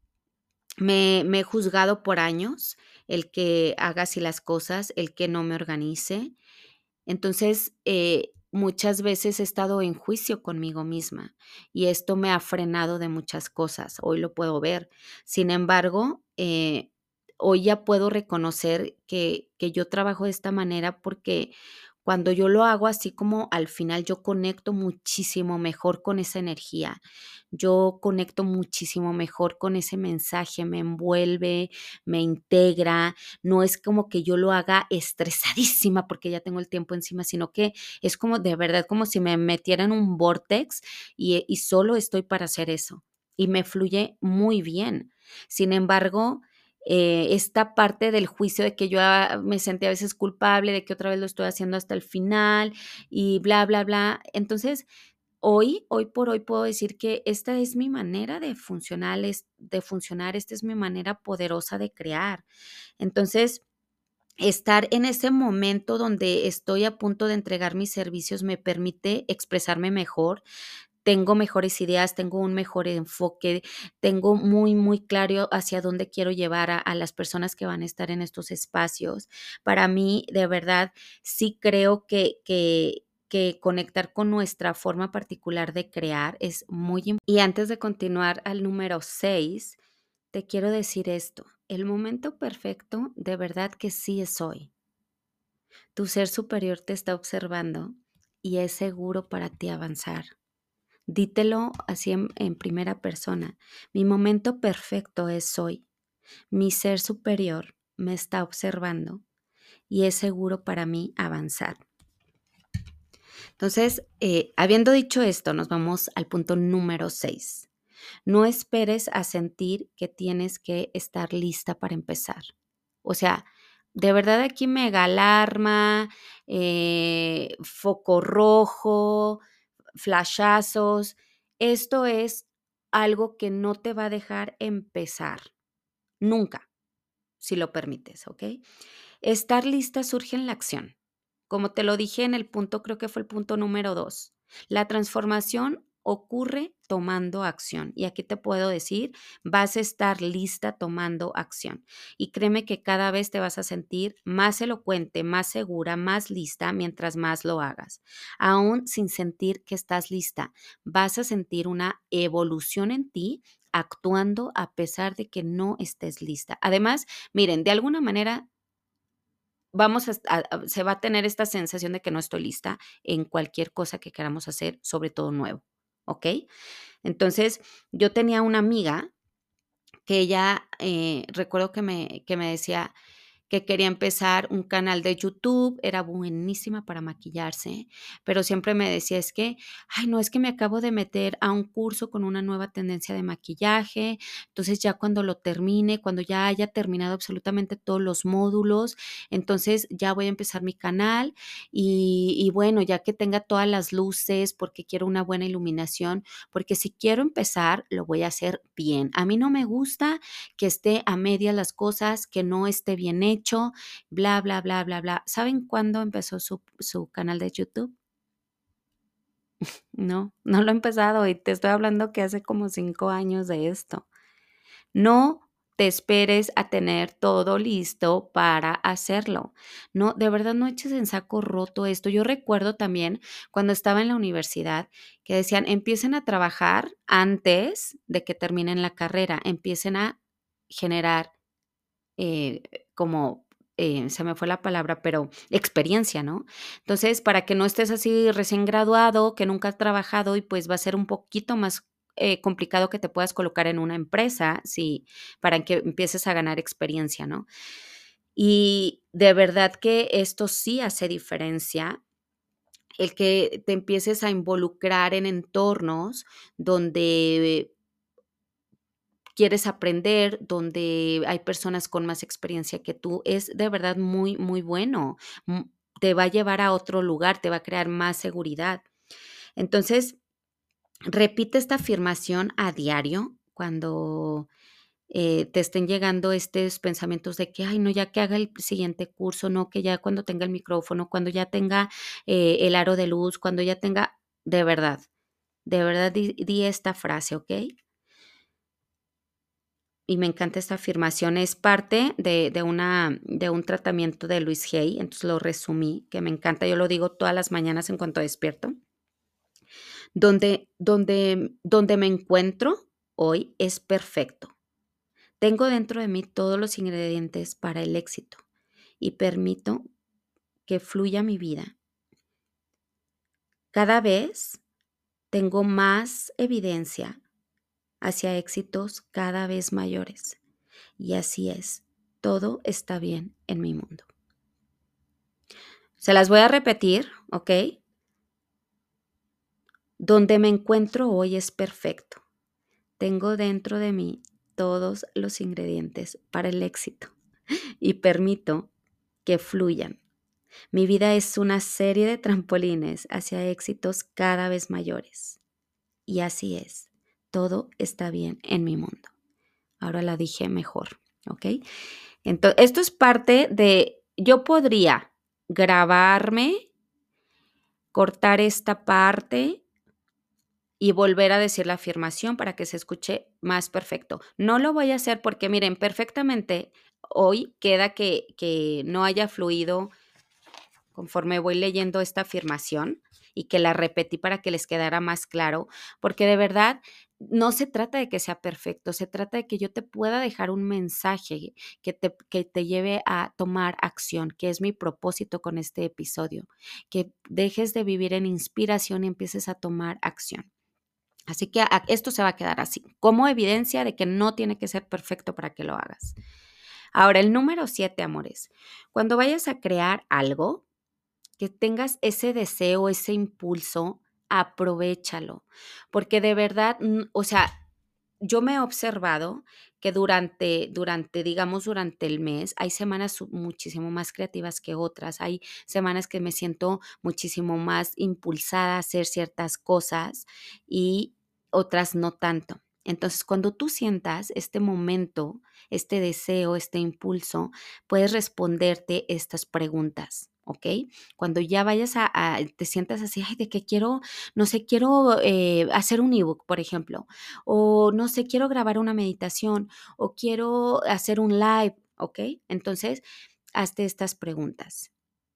me me he juzgado por años el que haga así las cosas, el que no me organice. Entonces, eh, muchas veces he estado en juicio conmigo misma y esto me ha frenado de muchas cosas. Hoy lo puedo ver. Sin embargo, eh, hoy ya puedo reconocer que, que yo trabajo de esta manera porque cuando yo lo hago así como al final yo conecto muchísimo mejor con esa energía. Yo conecto muchísimo mejor con ese mensaje, me envuelve, me integra, no es como que yo lo haga estresadísima porque ya tengo el tiempo encima, sino que es como de verdad como si me metiera en un vortex y, y solo estoy para hacer eso. Y me fluye muy bien. Sin embargo, eh, esta parte del juicio de que yo ah, me sentí a veces culpable, de que otra vez lo estoy haciendo hasta el final y bla, bla, bla. Entonces, hoy, hoy por hoy puedo decir que esta es mi manera de funcionar, es- de funcionar, esta es mi manera poderosa de crear. Entonces, estar en ese momento donde estoy a punto de entregar mis servicios me permite expresarme mejor, tengo mejores ideas, tengo un mejor enfoque, tengo muy, muy claro hacia dónde quiero llevar a, a las personas que van a estar en estos espacios. Para mí, de verdad, sí creo que, que, que conectar con nuestra forma particular de crear es muy importante. Y antes de continuar al número seis, te quiero decir esto. El momento perfecto, de verdad que sí es hoy. Tu ser superior te está observando y es seguro para ti avanzar. Dítelo así en, en primera persona. Mi momento perfecto es hoy. Mi ser superior me está observando y es seguro para mí avanzar. Entonces, eh, habiendo dicho esto, nos vamos al punto número seis. No esperes a sentir que tienes que estar lista para empezar. O sea, de verdad aquí mega alarma, eh, foco rojo, flashazos. Esto es algo que no te va a dejar empezar, nunca, si lo permites, ¿ok? Estar lista surge en la acción. Como te lo dije en el punto, creo que fue el punto número dos. La transformación ocurre tomando acción. Y aquí te puedo decir, vas a estar lista tomando acción. Y créeme que cada vez te vas a sentir más elocuente, más segura, más lista mientras más lo hagas. Aún sin sentir que estás lista, vas a sentir una evolución en ti actuando a pesar de que no estés lista. Además, miren, de alguna manera vamos a, a, a, se va a tener esta sensación de que no estoy lista en cualquier cosa que queramos hacer, sobre todo nuevo, ¿ok? Entonces, yo tenía una amiga que ella, eh, recuerdo que me, que me decía que quería empezar un canal de YouTube, era buenísima para maquillarse, pero siempre me decía, es que, ay, no, es que me acabo de meter a un curso con una nueva tendencia de maquillaje, entonces ya cuando lo termine, cuando ya haya terminado absolutamente todos los módulos, entonces ya voy a empezar mi canal y, y bueno, ya que tenga todas las luces, porque quiero una buena iluminación, porque si quiero empezar, lo voy a hacer bien. A mí no me gusta que esté a medias las cosas, que no esté bien hecho, bla, bla, bla, bla, bla. ¿Saben cuándo empezó su, su canal de YouTube? No, no lo he empezado y te estoy hablando que hace como cinco años de esto. No te esperes a tener todo listo para hacerlo. No, de verdad no eches en saco roto esto. Yo recuerdo también cuando estaba en la universidad que decían, empiecen a trabajar antes de que terminen la carrera, empiecen a generar eh, como, eh, se me fue la palabra, pero experiencia, ¿no? Entonces, para que no estés así recién graduado, que nunca has trabajado y pues va a ser un poquito más eh, complicado que te puedas colocar en una empresa, sí, para que empieces a ganar experiencia, ¿no? Y de verdad que esto sí hace diferencia, el que te empieces a involucrar en entornos donde quieres aprender, donde hay personas con más experiencia que tú, es de verdad muy, muy bueno. Mm, Te va a llevar a otro lugar, te va a crear más seguridad. Entonces, repite esta afirmación a diario cuando eh, te estén llegando estos pensamientos de que, ay, no, ya que haga el siguiente curso, no, que ya cuando tenga el micrófono, cuando ya tenga eh, el aro de luz, cuando ya tenga, de verdad, de verdad di, di esta frase, ¿ok? Y me encanta esta afirmación, es parte de de una de un tratamiento de Luis Hay, entonces lo resumí, que me encanta, yo lo digo todas las mañanas en cuanto despierto, donde donde donde me encuentro hoy es perfecto. Tengo dentro de mí todos los ingredientes para el éxito y permito que fluya mi vida. Cada vez tengo más evidencia hacia éxitos cada vez mayores. Y así es, todo está bien en mi mundo. Se las voy a repetir, ¿ok? Donde me encuentro hoy es perfecto. Tengo dentro de mí todos los ingredientes para el éxito y permito que fluyan. Mi vida es una serie de trampolines hacia éxitos cada vez mayores. Y así es. Todo está bien en mi mundo. Ahora la dije mejor, ¿ok? Entonces, esto es parte de, yo podría grabarme, cortar esta parte y volver a decir la afirmación para que se escuche más perfecto. No lo voy a hacer porque, miren, perfectamente hoy queda que, que no haya fluido conforme voy leyendo esta afirmación y que la repetí para que les quedara más claro, porque de verdad no se trata de que sea perfecto, se trata de que yo te pueda dejar un mensaje que te, que te lleve a tomar acción, que es mi propósito con este episodio, que dejes de vivir en inspiración y empieces a tomar acción. Así que a, esto se va a quedar así, como evidencia de que no tiene que ser perfecto para que lo hagas. Ahora, el número siete, amores. Cuando vayas a crear algo, que tengas ese deseo, ese impulso, aprovéchalo, porque de verdad, mm, o sea, yo me he observado que durante, durante, digamos, durante el mes, hay semanas su- muchísimo más creativas que otras, hay semanas que me siento muchísimo más impulsada a hacer ciertas cosas y otras no tanto. Entonces, cuando tú sientas este momento, este deseo, este impulso, puedes responderte estas preguntas, ¿ok? Cuando ya vayas a, a- te sientas así, ay, de que quiero, no sé, quiero eh, hacer un ebook, por ejemplo, o no sé, quiero grabar una meditación, o quiero hacer un live, ¿ok? Entonces, hazte estas preguntas.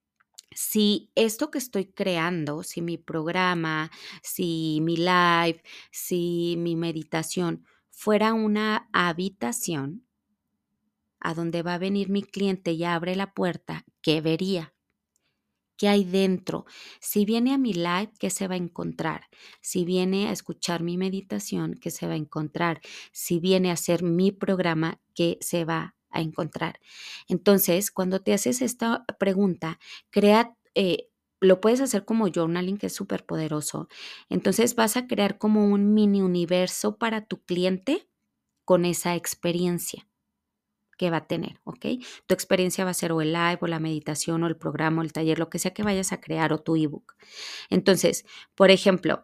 Si esto que estoy creando, si mi programa, si mi live, si mi meditación fuera una habitación a donde va a venir mi cliente y abre la puerta, ¿qué vería? ¿Qué hay dentro? Si viene a mi live, ¿qué se va a encontrar? Si viene a escuchar mi meditación, ¿qué se va a encontrar? Si viene a hacer mi programa, ¿qué se va a encontrar? Entonces, cuando te haces esta pregunta, crea, eh, lo puedes hacer como journaling, que es súper poderoso. Entonces, vas a crear como un mini universo para tu cliente con esa experiencia que va a tener, ¿ok? Tu experiencia va a ser o el live, o la meditación, o el programa, o el taller, lo que sea que vayas a crear, o tu ebook. Entonces, por ejemplo,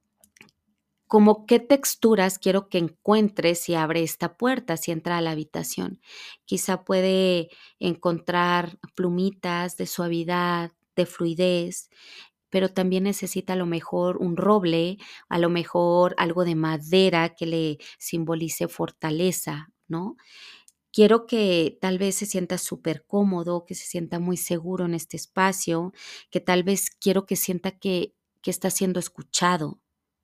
como qué texturas quiero que encuentres si abre esta puerta, si entra a la habitación. Quizá puede encontrar plumitas de suavidad, de fluidez, pero también necesita a lo mejor un roble, a lo mejor algo de madera que le simbolice fortaleza, ¿no? Quiero que tal vez se sienta súper cómodo, que se sienta muy seguro en este espacio, que tal vez quiero que sienta que, que está siendo escuchado.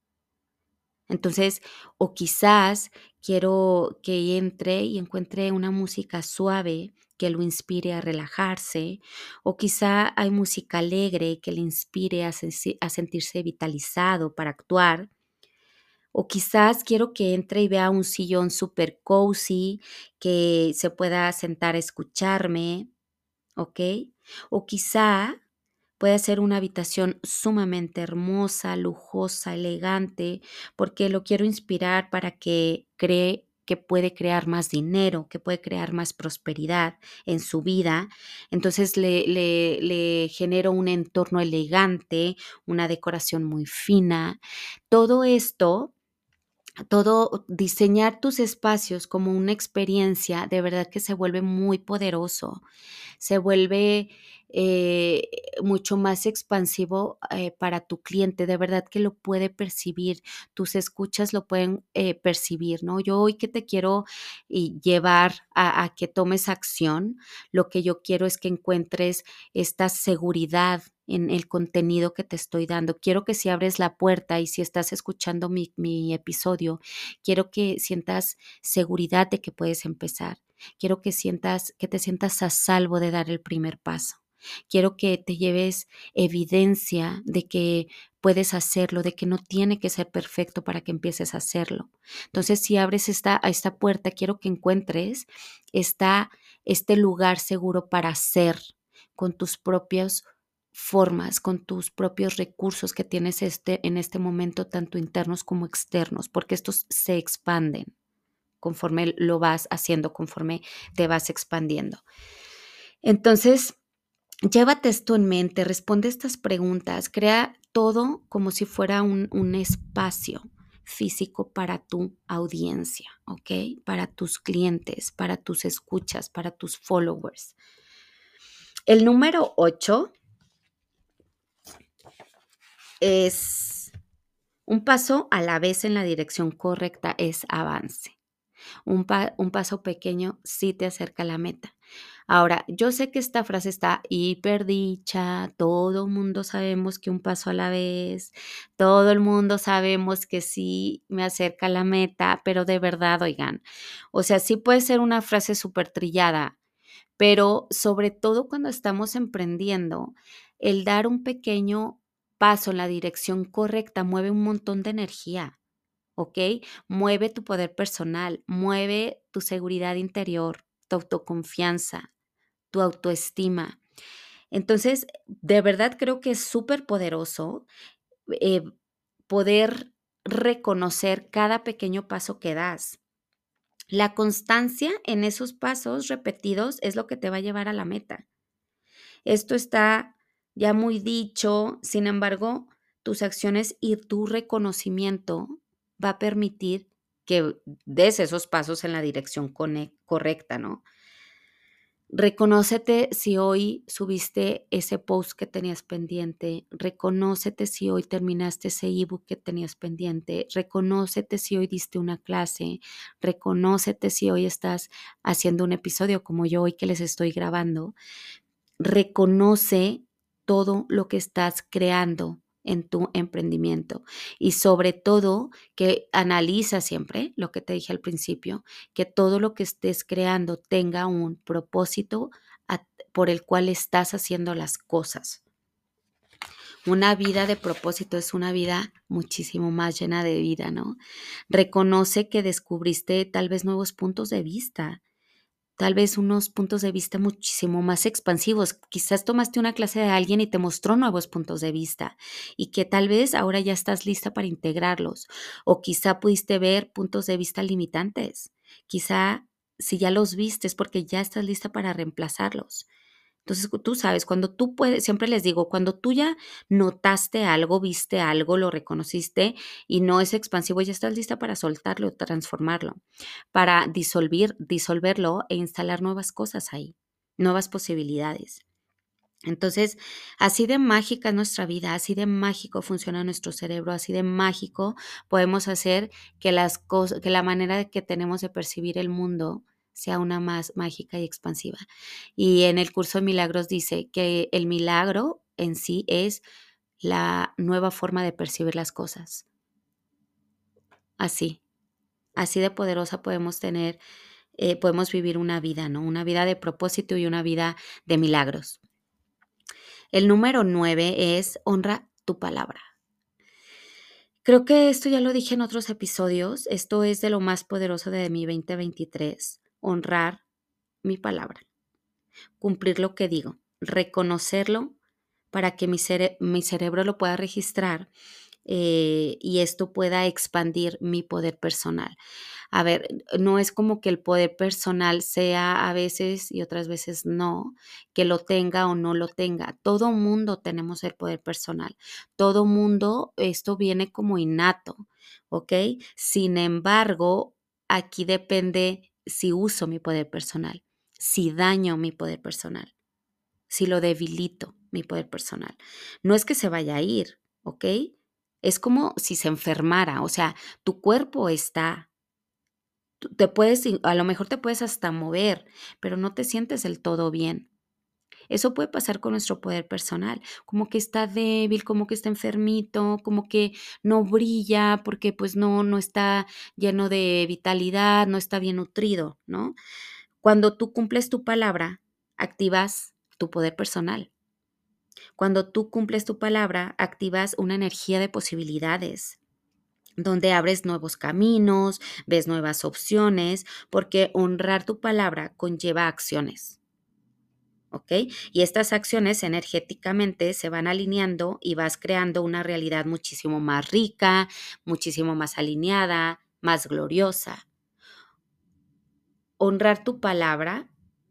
Entonces, o quizás quiero que entre y encuentre una música suave que lo inspire a relajarse, o quizá hay música alegre que le inspire a, sensi- a sentirse vitalizado para actuar. O quizás quiero que entre y vea un sillón súper cozy, que se pueda sentar a escucharme, ¿ok? O quizá puede ser una habitación sumamente hermosa, lujosa, elegante, porque lo quiero inspirar para que cree que puede crear más dinero, que puede crear más prosperidad en su vida. Entonces le, le, le genero un entorno elegante, una decoración muy fina. Todo esto todo diseñar tus espacios como una experiencia, de verdad que se vuelve muy poderoso, se vuelve eh, mucho más expansivo eh, para tu cliente, de verdad que lo puede percibir, tus escuchas lo pueden eh, percibir, ¿no? Yo hoy que te quiero y llevar a, a que tomes acción, lo que yo quiero es que encuentres esta seguridad en el contenido que te estoy dando. Quiero que si abres la puerta y si estás escuchando mi, mi episodio, quiero que sientas seguridad de que puedes empezar. Quiero que sientas, que te sientas a salvo de dar el primer paso. Quiero que te lleves evidencia de que puedes hacerlo, de que no tiene que ser perfecto para que empieces a hacerlo. Entonces, si abres esta, a esta puerta, quiero que encuentres esta, este lugar seguro para hacer con tus propios formas, con tus propios recursos que tienes este, en este momento, tanto internos como externos, porque estos se expanden. conforme lo vas haciendo, conforme te vas expandiendo. Entonces, llévate esto en mente, responde estas preguntas, crea todo como si fuera un, un espacio físico para tu audiencia, ¿ok? Para tus clientes, para tus escuchas, para tus followers. El número ocho es un paso a la vez en la dirección correcta, es avance. Un, pa- un paso pequeño sí te acerca a la meta. Ahora, yo sé que esta frase está hiper dicha, todo el mundo sabemos que un paso a la vez, todo el mundo sabemos que sí me acerca a la meta, pero de verdad, oigan, o sea, sí puede ser una frase súper trillada, pero sobre todo cuando estamos emprendiendo, el dar un pequeño paso en la dirección correcta mueve un montón de energía. ¿Ok? Mueve tu poder personal, mueve tu seguridad interior, tu autoconfianza, tu autoestima. Entonces, de verdad creo que es súper poderoso eh, poder reconocer cada pequeño paso que das. La constancia en esos pasos repetidos es lo que te va a llevar a la meta. Esto está ya muy dicho, sin embargo, tus acciones y tu reconocimiento va a permitir que des esos pasos en la dirección cone- correcta, ¿no? Reconócete si hoy subiste ese post que tenías pendiente, reconócete si hoy terminaste ese ebook que tenías pendiente, reconócete si hoy diste una clase, reconócete si hoy estás haciendo un episodio como yo hoy que les estoy grabando. Reconoce todo lo que estás creando en tu emprendimiento y sobre todo que analiza siempre lo que te dije al principio, que todo lo que estés creando tenga un propósito a- por el cual estás haciendo las cosas. Una vida de propósito es una vida muchísimo más llena de vida, ¿no? Reconoce que descubriste tal vez nuevos puntos de vista, tal vez unos puntos de vista muchísimo más expansivos. Quizás tomaste una clase de alguien y te mostró nuevos puntos de vista y que tal vez ahora ya estás lista para integrarlos. O quizá pudiste ver puntos de vista limitantes. Quizá si ya los viste es porque ya estás lista para reemplazarlos. Entonces, tú sabes, cuando tú puedes, siempre les digo, cuando tú ya notaste algo, viste algo, lo reconociste y no es expansivo, ya estás lista para soltarlo, transformarlo, para disolver, disolverlo e instalar nuevas cosas ahí, nuevas posibilidades. Entonces, así de mágica es nuestra vida, así de mágico funciona nuestro cerebro, así de mágico podemos hacer que las cosas, que la manera de que tenemos de percibir el mundo sea una más mágica y expansiva. Y en el curso de milagros dice que el milagro en sí es la nueva forma de percibir las cosas. Así, así de poderosa podemos tener, eh, podemos vivir una vida, ¿no? Una vida de propósito y una vida de milagros. El número nueve es honra tu palabra. Creo que esto ya lo dije en otros episodios. Esto es de lo más poderoso de mi veinte veintitrés. Honrar mi palabra, cumplir lo que digo, reconocerlo para que mi, cere- mi cerebro lo pueda registrar eh, y esto pueda expandir mi poder personal. A ver, no es como que el poder personal sea a veces y otras veces no, que lo tenga o no lo tenga. Todo mundo tenemos el poder personal. Todo mundo, esto viene como innato, ¿ok? Sin embargo, aquí depende si uso mi poder personal, si daño mi poder personal, si lo debilito, mi poder personal. No es que se vaya a ir, ¿ok? Es como si se enfermara, o sea, tu cuerpo está, tú te puedes, in- a lo mejor te puedes hasta mover, pero no te sientes del todo bien. Eso puede pasar con nuestro poder personal, como que está débil, como que está enfermito, como que no brilla porque pues no, no está lleno de vitalidad, no está bien nutrido, ¿no? Cuando tú cumples tu palabra, activas tu poder personal. Cuando tú cumples tu palabra, activas una energía de posibilidades, donde abres nuevos caminos, ves nuevas opciones, porque honrar tu palabra conlleva acciones, ¿ok? Y estas acciones energéticamente se van alineando y vas creando una realidad muchísimo más rica, muchísimo más alineada, más gloriosa. honrar tu palabra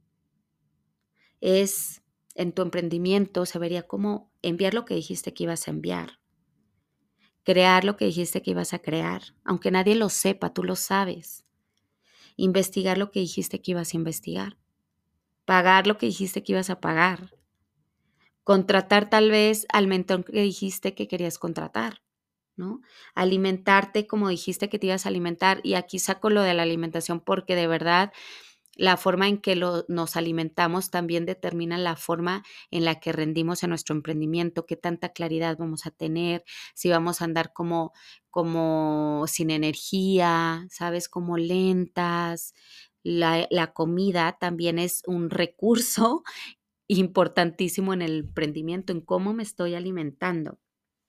es, en tu emprendimiento, se vería como enviar lo que dijiste que ibas a enviar, crear lo que dijiste que ibas a crear, aunque nadie lo sepa, tú lo sabes. Investigar lo que dijiste que ibas a investigar, pagar lo que dijiste que ibas a pagar, contratar tal vez al mentor que dijiste que querías contratar, ¿no? Alimentarte como dijiste que te ibas a alimentar. Y aquí saco lo de la alimentación porque de verdad la forma en que lo, nos alimentamos también determina la forma en la que rendimos en nuestro emprendimiento, qué tanta claridad vamos a tener, si vamos a andar como, como sin energía, ¿sabes? Como lentas. La, la comida también es un recurso importantísimo en el emprendimiento, en cómo me estoy alimentando.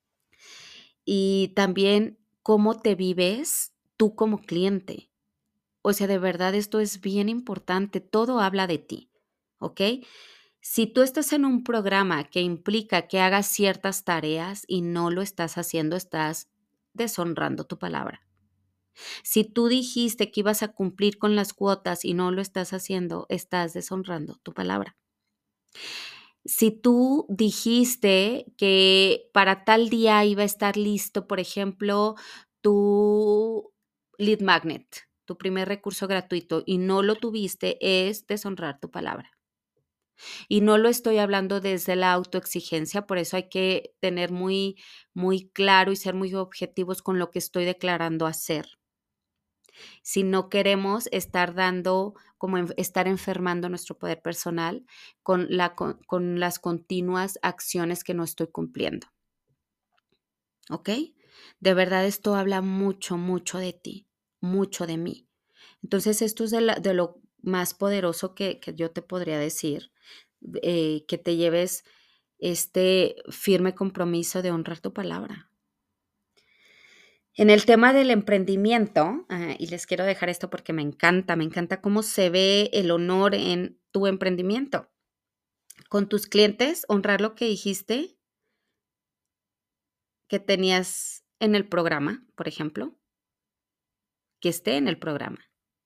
Y también cómo te vives tú como cliente. O sea, de verdad esto es bien importante, todo habla de ti, ¿ok? Si tú estás en un programa que implica que hagas ciertas tareas y no lo estás haciendo, estás deshonrando tu palabra. Si tú dijiste que ibas a cumplir con las cuotas y no lo estás haciendo, estás deshonrando tu palabra. Si tú dijiste que para tal día iba a estar listo, por ejemplo, tu lead magnet, tu primer recurso gratuito, y no lo tuviste, es deshonrar tu palabra. Y no lo estoy hablando desde la autoexigencia, por eso hay que tener muy, muy claro y ser muy objetivos con lo que estoy declarando hacer. Si no queremos estar dando, como en- estar enfermando nuestro poder personal con, la, con, con las continuas acciones que no estoy cumpliendo. ¿Ok? De verdad esto habla mucho, mucho de ti, mucho de mí. Entonces esto es de, la- de lo más poderoso que, que yo te podría decir, eh, que te lleves este firme compromiso de honrar tu palabra. En el tema del emprendimiento, ah, y les quiero dejar esto porque me encanta, me encanta cómo se ve el honor en tu emprendimiento. Con tus clientes, honrar lo que dijiste que tenías en el programa, por ejemplo, que esté en el programa.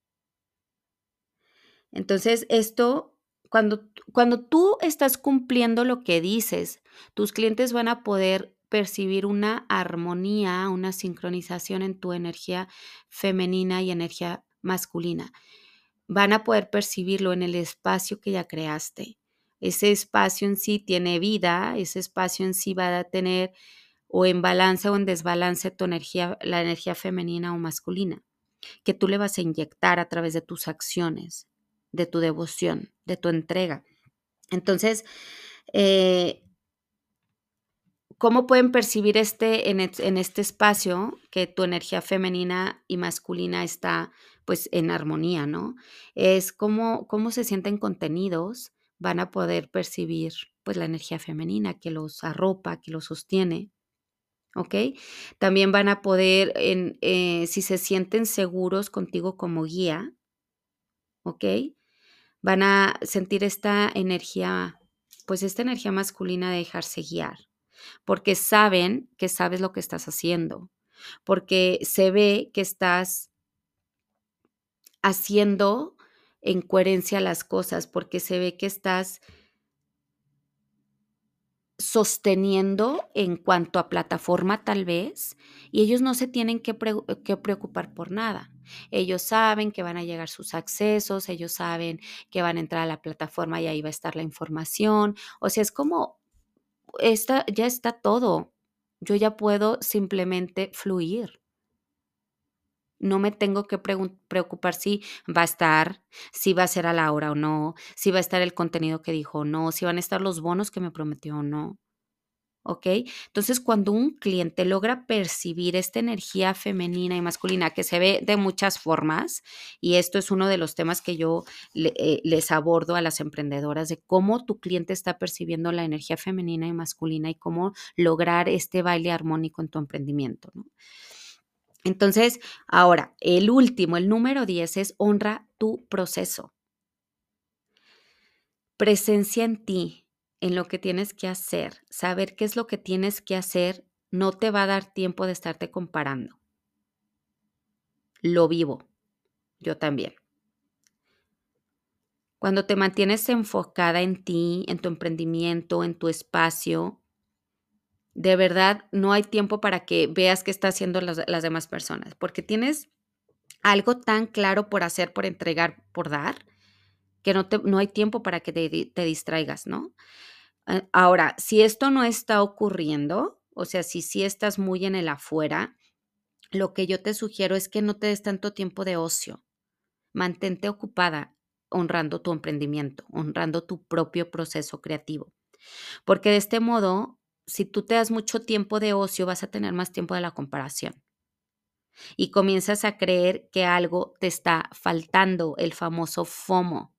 Entonces, esto, cuando, cuando tú estás cumpliendo lo que dices, tus clientes van a poder percibir una armonía, una sincronización en tu energía femenina y energía masculina. Van a poder percibirlo en el espacio que ya creaste. Ese espacio en sí tiene vida, ese espacio en sí va a tener o en balance o en desbalance tu energía, la energía femenina o masculina, que tú le vas a inyectar a través de tus acciones, de tu devoción, de tu entrega. Entonces, eh, ¿cómo pueden percibir este en, en este espacio que tu energía femenina y masculina está pues en armonía, ¿no? Es cómo, cómo se sienten contenidos, van a poder percibir pues la energía femenina que los arropa, que los sostiene, ¿ok? También van a poder, en, eh, si se sienten seguros contigo como guía, ¿ok? Van a sentir esta energía, pues esta energía masculina de dejarse guiar, porque saben que sabes lo que estás haciendo, porque se ve que estás haciendo en coherencia las cosas, porque se ve que estás sosteniendo en cuanto a plataforma tal vez, y ellos no se tienen que, pre que preocupar por nada. Ellos saben que van a llegar sus accesos, ellos saben que van a entrar a la plataforma y ahí va a estar la información. O sea, es como, está, ya está todo. Yo ya puedo simplemente fluir. No me tengo que preocupar si va a estar, si va a ser a la hora o no, si va a estar el contenido que dijo o no, si van a estar los bonos que me prometió o no. ¿Ok? Entonces, cuando un cliente logra percibir esta energía femenina y masculina que se ve de muchas formas, y esto es uno de los temas que yo le, eh, les abordo a las emprendedoras, de cómo tu cliente está percibiendo la energía femenina y masculina y cómo lograr este baile armónico en tu emprendimiento, ¿no? Entonces, ahora, el último, el número diez es honra tu proceso. Presencia en ti, en lo que tienes que hacer, saber qué es lo que tienes que hacer, no te va a dar tiempo de estarte comparando. Lo vivo, yo también. Cuando te mantienes enfocada en ti, en tu emprendimiento, en tu espacio, de verdad no hay tiempo para que veas qué están haciendo las las demás personas, porque tienes algo tan claro por hacer, por entregar, por dar, que no te no hay tiempo para que te di te distraigas, ¿no? Eh, ahora, si esto no está ocurriendo, o sea, si sí estás muy en el afuera, lo que yo te sugiero es que no te des tanto tiempo de ocio. Mantente ocupada honrando tu emprendimiento, honrando tu propio proceso creativo, porque de este modo, si tú te das mucho tiempo de ocio, vas a tener más tiempo de la comparación y comienzas a creer que algo te está faltando, el famoso FOMO.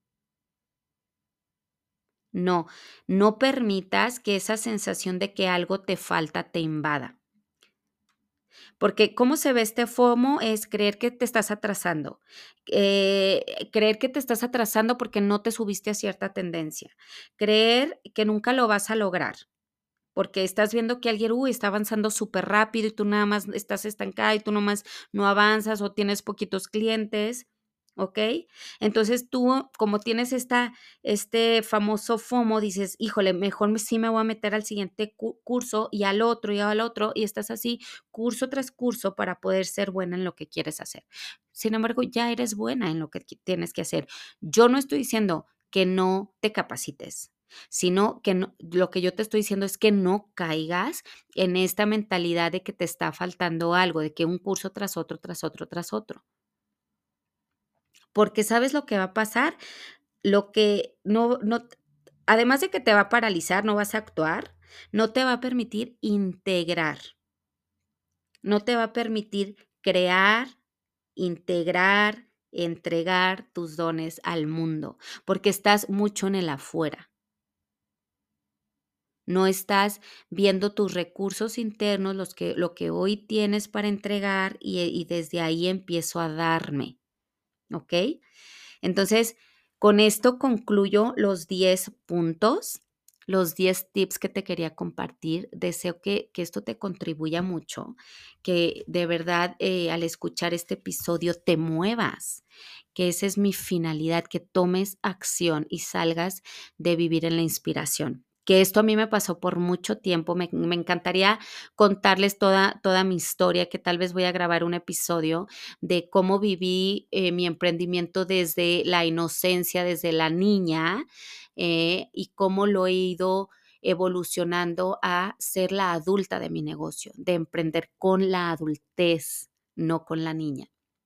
No, no permitas que esa sensación de que algo te falta te invada. Porque, ¿cómo se ve este FOMO? Es creer que te estás atrasando, eh, creer que te estás atrasando porque no te subiste a cierta tendencia, creer que nunca lo vas a lograr, porque estás viendo que alguien, uy, está avanzando súper rápido y tú nada más estás estancada y tú nomás no avanzas o tienes poquitos clientes, ¿ok? Entonces tú, como tienes esta, este famoso FOMO, dices, híjole, mejor me- sí me voy a meter al siguiente cu- curso y al otro y al otro y estás así curso tras curso para poder ser buena en lo que quieres hacer. Sin embargo, ya eres buena en lo que qui- tienes que hacer. Yo no estoy diciendo que no te capacites, sino que no, lo que yo te estoy diciendo es que no caigas en esta mentalidad de que te está faltando algo, de que un curso tras otro, tras otro, tras otro. Porque ¿sabes lo que va a pasar? Lo que no, no, además de que te va a paralizar, no vas a actuar, no te va a permitir integrar, no te va a permitir crear, integrar, entregar tus dones al mundo, porque estás mucho en el afuera. No estás viendo tus recursos internos, los que, lo que hoy tienes para entregar y, y desde ahí empiezo a darme, ¿ok? Entonces, con esto concluyo los diez puntos, los diez tips que te quería compartir. Deseo que, que esto te contribuya mucho, que de verdad eh, al escuchar este episodio te muevas, que esa es mi finalidad, que tomes acción y salgas de vivir en la inspiración. Que esto a mí me pasó por mucho tiempo. Me, me encantaría contarles toda, toda mi historia, que tal vez voy a grabar un episodio de cómo viví eh, mi emprendimiento desde la inocencia, desde la niña, eh, y cómo lo he ido evolucionando a ser la adulta de mi negocio, de emprender con la adultez, no con la niña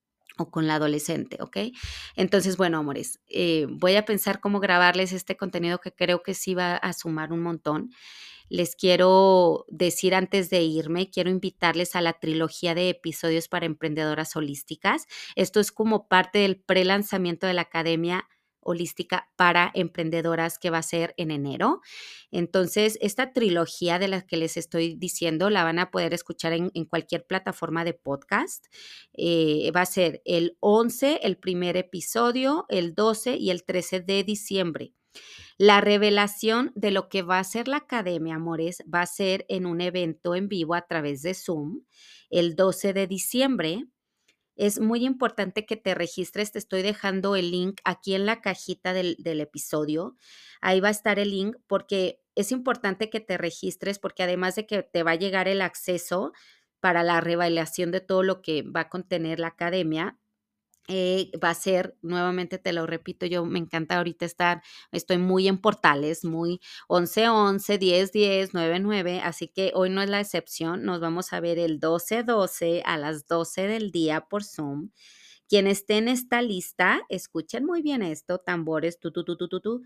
o con la adolescente, ¿ok? Entonces, bueno, amores, eh, voy a pensar cómo grabarles este contenido que creo que sí va a sumar un montón. Les quiero decir antes de irme, quiero invitarles a la trilogía de episodios para emprendedoras holísticas. Esto es como parte del prelanzamiento de la Academia Holística para Emprendedoras que va a ser en enero. Entonces, esta trilogía de la que les estoy diciendo la van a poder escuchar en, en cualquier plataforma de podcast. Eh, va a ser el once, el primer episodio, el doce y el trece de diciembre. La revelación de lo que va a ser la academia, amores, va a ser en un evento en vivo a través de Zoom el doce de diciembre. Es muy importante que te registres. Te estoy dejando el link aquí en la cajita del, del episodio. Ahí va a estar el link porque es importante que te registres porque además de que te va a llegar el acceso para la revelación de todo lo que va a contener la academia, eh, va a ser, nuevamente te lo repito, yo me encanta ahorita estar, estoy muy en portales, muy once once, diez diez, nueve nueve, así que hoy no es la excepción, nos vamos a ver el doce doce a las doce del día por Zoom. Quien esté en esta lista, escuchen muy bien esto, tambores, tu, tu, tu, tu, tu, tu,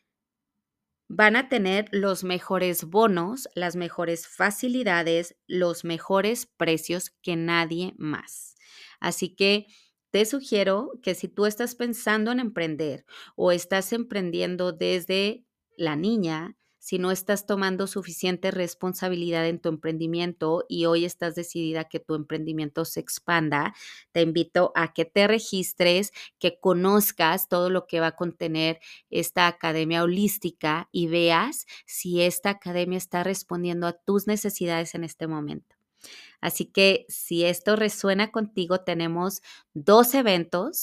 van a tener los mejores bonos, las mejores facilidades, los mejores precios que nadie más. Así que te sugiero que si tú estás pensando en emprender o estás emprendiendo desde la niña, si no estás tomando suficiente responsabilidad en tu emprendimiento y hoy estás decidida que tu emprendimiento se expanda, te invito a que te registres, que conozcas todo lo que va a contener esta academia holística y veas si esta academia está respondiendo a tus necesidades en este momento. Así que si esto resuena contigo, tenemos dos eventos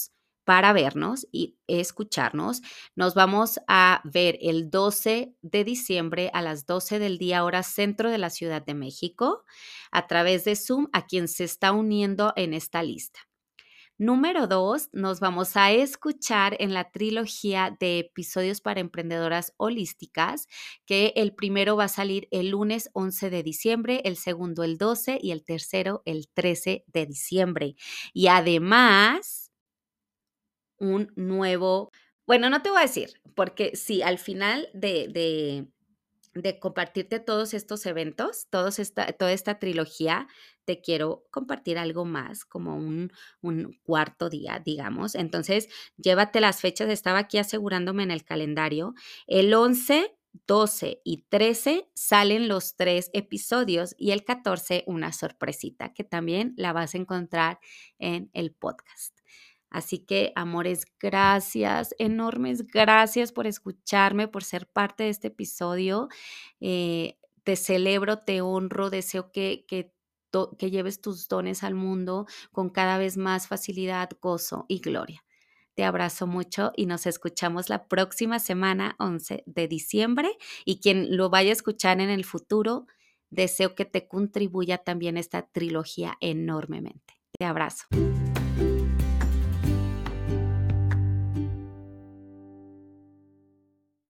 para vernos y escucharnos. Nos vamos a ver el doce de diciembre a las doce del día, hora centro de la Ciudad de México, a través de Zoom, a quien se está uniendo en esta lista. Número dos, nos vamos a escuchar en la trilogía de episodios para emprendedoras holísticas, que el primero va a salir el lunes once de diciembre, el segundo el doce y el tercero el trece de diciembre. Y además, un nuevo, bueno, no te voy a decir, porque sí, al final de, de de compartirte todos estos eventos, todos esta, toda esta trilogía, te quiero compartir algo más, como un, un cuarto día, digamos. Entonces, llévate las fechas, estaba aquí asegurándome en el calendario. El once, doce y trece salen los tres episodios y el catorce una sorpresita que también la vas a encontrar en el podcast. Así que, amores, gracias, enormes gracias por escucharme, por ser parte de este episodio. Eh, te celebro, te honro, deseo que, que, to- que lleves tus dones al mundo con cada vez más facilidad, gozo y gloria. Te abrazo mucho y nos escuchamos la próxima semana, once de diciembre. Y quien lo vaya a escuchar en el futuro, deseo que te contribuya también esta trilogía enormemente. Te abrazo.